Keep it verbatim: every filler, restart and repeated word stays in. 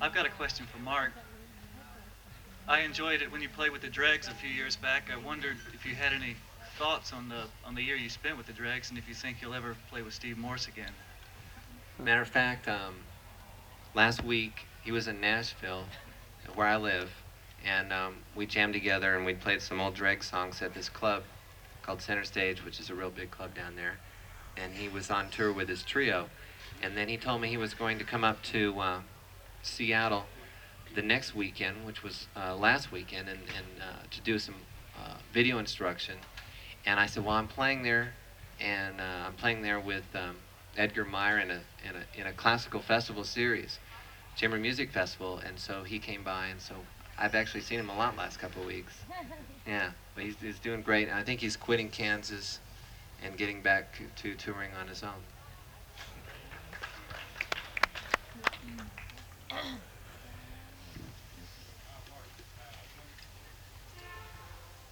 I've got a question for Mark. I enjoyed it when you played with the Dregs a few years back. I wondered if you had any thoughts on the on the year you spent with the Dregs, and if you think you'll ever play with Steve Morse again. Matter of fact, um, last week he was in Nashville, where I live, and um, we jammed together and we played some old drag songs at this club called Center Stage, which is a real big club down there. And he was on tour with his trio, and then he told me he was going to come up to uh, Seattle the next weekend, which was uh, last weekend, and, and uh, to do some uh, video instruction. And I said, well, I'm playing there, and uh, I'm playing there with um, Edgar Meyer in a, in a in a classical festival series, Chamber Music Festival. And so he came by, and so I've actually seen him a lot last couple of weeks. Yeah, but he's, he's doing great. I think he's quitting Kansas and getting back to touring on his own.